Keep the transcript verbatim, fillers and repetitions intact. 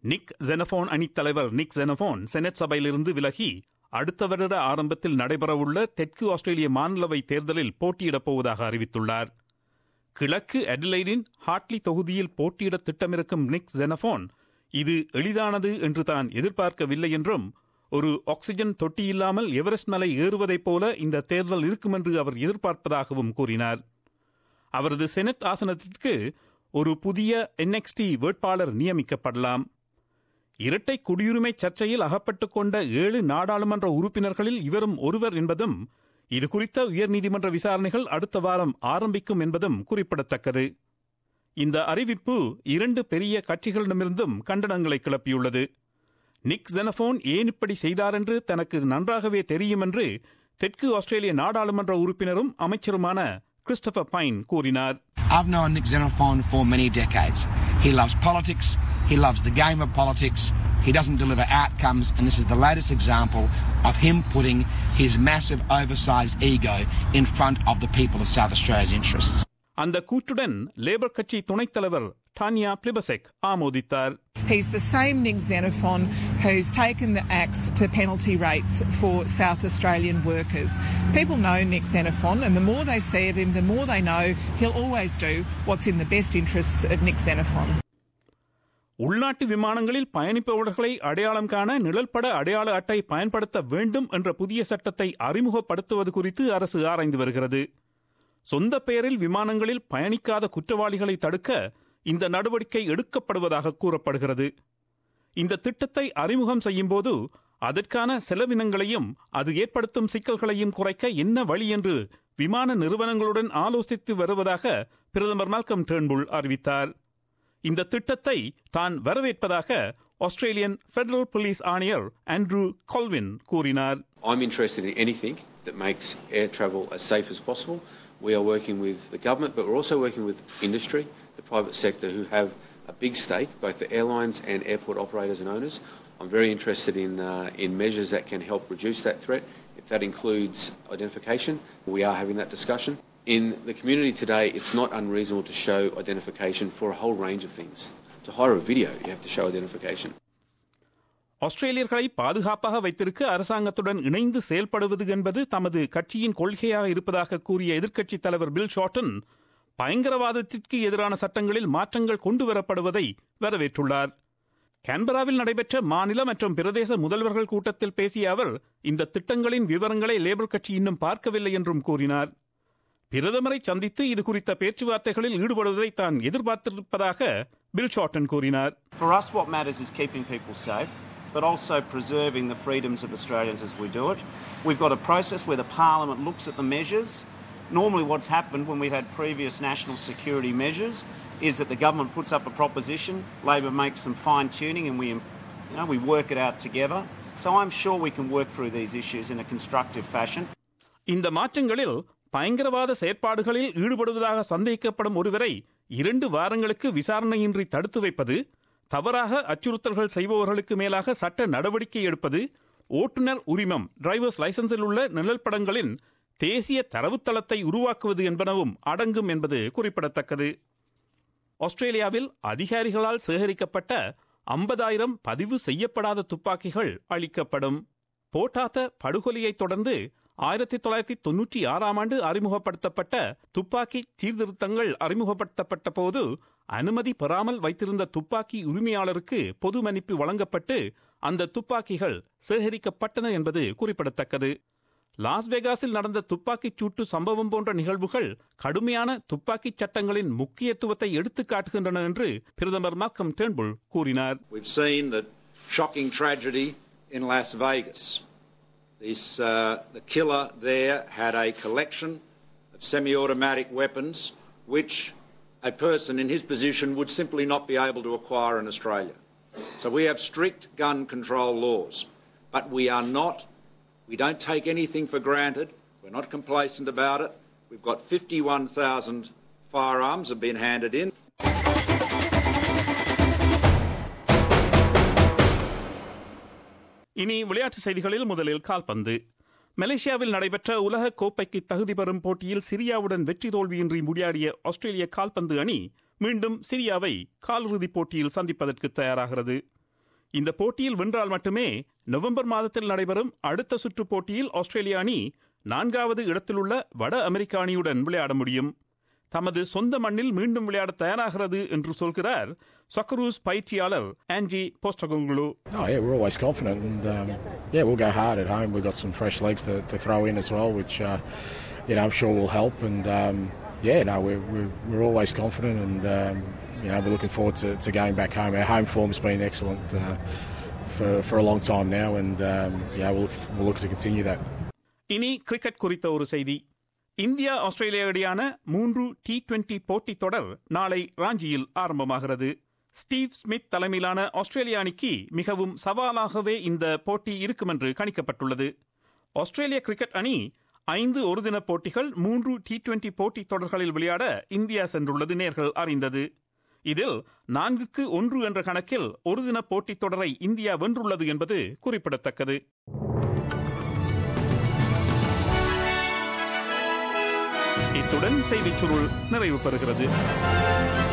நிக் ஜெனஃபோன் அணித் தலைவர் நிக் ஜெனஃபோன் செனட் சபையிலிருந்து விலகி அடுத்த வருட ஆரம்பத்தில் நடைபெறவுள்ள தெற்கு ஆஸ்திரேலிய மாநிலவை தேர்தலில் போட்டியிடப் போவதாக அறிவித்துள்ளார். கிழக்கு அடிலைடின் ஹார்ட்லி தொகுதியில் போட்டியிட திட்டமிருக்கும் நிக் ஜெனஃபோன் இது எளிதானது என்று தான் எதிர்பார்க்கவில்லை என்றும், ஒரு ஆக்சிஜன் தொட்டி இல்லாமல் எவரெஸ்ட் மலை ஏறுவதைப் போல இந்த தேர்தல் இருக்கும் என்று அவர் எதிர்பார்ப்பதாகவும் கூறினார். அவரது செனட் ஆசனத்திற்கு ஒரு புதிய என்எக்ஸ்டி வேட்பாளர் நியமிக்கப்படலாம். இரட்டை குடியுரிமை சர்ச்சையில் அகப்பட்டுக் கொண்ட ஏழு நாடாளுமன்ற உறுப்பினர்களில் இவரும் ஒருவர் என்பதும், இதுகுறித்த உயர்நீதிமன்ற விசாரணைகள் அடுத்த வாரம் ஆரம்பிக்கும் என்பதும் குறிப்பிடத்தக்கது. இந்த அறிவிப்பு இரண்டு பெரிய கட்சிகளிடமிருந்தும் கண்டனங்களை கிளப்பியுள்ளது. நிக் ஜெனஃபோன் ஏன் இப்படி செய்தார் என்று தனக்கு நன்றாகவே தெரியும் என்று தெற்கு ஆஸ்திரேலிய நாடாளுமன்ற உறுப்பினரும் அமைச்சருமான கிறிஸ்டோபர் பைன் கூறினார். I've known Nick Xenophon for many decades. He loves politics. He loves the game of politics. He doesn't deliver outcomes, and this is the latest example of him putting his massive oversized ego in front of the people of South Australia's interests. அந்த கூற்றுடன் labour கட்சி துணைத் தலைவர் Tanya Plibersek ஆமோதித்தார். He's the same Nick Xenophon who's taken the axe to penalty rates for South Australian workers. People know Nick Xenophon, and the more they see of him, the more they know he'll always do what's in the best interests of Nick Xenophon. உள்நாட்டு விமானங்களில் பயணிப்பவர்களை அடையாளம் காண நிழல்பட அடையாள அட்டை பயன்படுத்த வேண்டும் என்ற புதிய சட்டத்தை அறிமுகப்படுத்துவது குறித்து அரசு ஆராய்ந்து வருகிறது. சொந்த பெயரில் விமானங்களில் பயணிக்காத குற்றவாளிகளை தடுக்க இந்த நடவடிக்கை எடுக்கப்படுவதாக கூறப்படுகிறது. இந்த திட்டத்தை அறிமுகம் செய்யும் போது அதற்கான செலவினங்களையும் அது ஏற்படுத்தும் சிக்கல்களையும் குறைக்க என்ன வழி என்று விமான நிறுவனங்களுடன் ஆலோசித்து வருவதாக பிரதமர் மால்கம் டேர்ன்புல் அறிவித்தார். இந்த திட்டத்தை தான் வரவேற்பதாக ஆஸ்திரேலியன் ஃபெடரல் போலீஸ் ஆணையர் ஆண்ட்ரூ கொல்வின் கூறினார். I'm interested in anything that makes air travel as safe as possible. We are working with the government, but we're also working with industry, the private sector, who have a big stake, both the airlines and airport operators and owners. I'm very interested in uh, in measures that can help reduce that threat. If that includes identification, we are having that discussion. In the community today, it's not unreasonable to show identification for a whole range of things. To hire a video, you have to show identification. ஆஸ்திரேலியர்களை பாதுகாப்பாக வைத்திருக்க அரசாங்கத்துடன் இணைந்து செயல்படுவது என்பது தமது கட்சியின் கொள்கையாக இருப்பதாக கூறிய எதிர்க்கட்சித் தலைவர் பில் ஷார்டன் பயங்கரவாதத்திற்கு எதிரான சட்டங்களில் மாற்றங்கள் கொண்டுவரப்படுவதை வரவேற்றுள்ளார். கேன்பராவில் நடைபெற்ற மாநில மற்றும் பிரதேச முதல்வர்கள் கூட்டத்தில் பேசிய அவர் இந்த திட்டங்களின் விவரங்களை லேபர் கட்சி இன்னும் பார்க்கவில்லை என்றும் கூறினார். பிரதமரை சந்தித்து இது குறித்த பேச்சுவார்த்தைகளில் ஈடுபடுவதை தான் எதிர்பார்த்திருப்பதாக பில் ஷார்டன் கூறினார். For us what matters is keeping people safe, but also preserving the freedoms of Australians as we do it. We've got a process where the Parliament looks at the measures. Normally what's happened when we've had previous national security measures is that the government puts up a proposition, Labor makes some fine-tuning, and we, you know, we work it out together. So I'm sure we can work through these issues in a constructive fashion. இந்த மாற்றங்களில் பயங்கரவாத செயற்பாடுகளில் ஈடுபடுவதாக சந்தேகிக்கப்படும் ஒருவரை இரண்டு வாரங்களுக்கு விசாரணையின்றி தடுத்து வைப்பது, தவறாக அச்சுறுத்தல்கள் செய்பவர்களுக்கு மேலாக சட்ட நடவடிக்கை எடுப்பது, ஓட்டுநர் உரிமம் டிரைவர்ஸ் லைசன்ஸில் உள்ள நிழல்படங்களின் தேசிய தரவுத்தளத்தை உருவாக்குவது என்பனவும் அடங்கும் என்பது குறிப்பிடத்தக்கது. ஆஸ்திரேலியாவில் அதிகாரிகளால் சேகரிக்கப்பட்ட ஐம்பதாயிரம் பதிவு செய்யப்படாத துப்பாக்கிகள் அளிக்கப்படும். போட்டாத்த படுகொலையைத் தொடர்ந்து ஆயிரத்தி தொள்ளாயிரத்தி தொன்னூற்றி ஆறாம் ஆண்டு அறிமுகப்படுத்தப்பட்ட துப்பாக்கி சீர்திருத்தங்கள் அறிமுகப்படுத்தப்பட்ட போது அனுமதி பெறாமல் வைத்திருந்த துப்பாக்கி உரிமையாளருக்கு பொது மன்னிப்பு வழங்கப்பட்டு அந்த துப்பாக்கிகள் சேகரிக்கப்பட்டன என்பது குறிப்பிடத்தக்கது. லாஸ் வேகாஸில் நடந்த துப்பாக்கிச் சூட்டு சம்பவம் போன்ற நிகழ்வுகள் கடுமையான துப்பாக்கிச் சட்டங்களின் முக்கியத்துவத்தை எடுத்துக் காட்டுகின்றன என்று பிரதமர் மால்கம் டேர்ன்புல் கூறினார். We've seen the shocking tragedy in Las Vegas. This, uh, the killer there had a collection of semi-automatic weapons which a person in his position would simply not be able to acquire in Australia. So we have strict gun control laws, but we are not, we don't take anything for granted. We're not complacent about it. We've got fifty-one thousand firearms have been handed in. இனி விளையாட்டு செய்திகளில் முதலில் கால்பந்து. மலேசியாவில் நடைபெற்ற உலக கோப்பைக்கு தகுதி பெறும் போட்டியில் சிரியாவுடன் வெற்றி தோல்வியின்றி முடியாடிய ஆஸ்திரேலிய கால்பந்து அணி மீண்டும் சிரியாவை காலிறுதிப் போட்டியில் சந்திப்பதற்கு தயாராகிறது. இந்த போட்டியில் வென்றால் மட்டுமே நவம்பர் மாதத்தில் நடைபெறும் அடுத்த சுற்று போட்டியில் ஆஸ்திரேலிய அணி நான்காவது இடத்திலுள்ள வட அமெரிக்க அணியுடன் விளையாட முடியும். தமது சொந்த மண்ணில் மீண்டும் விளையாட தயாராகிறது என்று சொல்கிறார் Socceroos பயிற்சியாளர் Ange Postecoglou. Oh yeah, we're always confident, and um, yeah, we'll go hard at home. We've got some fresh legs to, to throw in as well, which uh, you know I'm sure will help. And um, yeah, no, we're, we're we're always confident, and um, you know we're looking forward to, to going back home. Our home form's been excellent uh, for for a long time now, and um, yeah, we'll we'll look to continue that. இனி cricket குறித்த ஒரு செய்தி. India Australia இடையான மூன்று T twenty போட்டித் தொடர் நாளை ராஞ்சியில் ஆரம்பமாகிறது. ஸ்டீவ் ஸ்மித் தலைமையிலான ஆஸ்திரேலிய அணிக்கு மிகவும் சவாலாகவே இந்த போட்டி இருக்கும் என்று கணிக்கப்பட்டுள்ளது. ஆஸ்திரேலிய கிரிக்கெட் அணி ஐந்து ஒருதின போட்டிகள் மூன்று டி டுவெண்டி போட்டித் தொடர்களில் விளையாட இந்தியா சென்றுள்ளது நேர்கள் அறிந்தது. இதில் நான்குக்கு ஒன்று என்ற கணக்கில் ஒருதின போட்டித் தொடரை இந்தியா வென்றுள்ளது என்பது குறிப்பிடத்தக்கது. இத்துடன் செய்திச் சுருள் நிறைவு பெறுகிறது.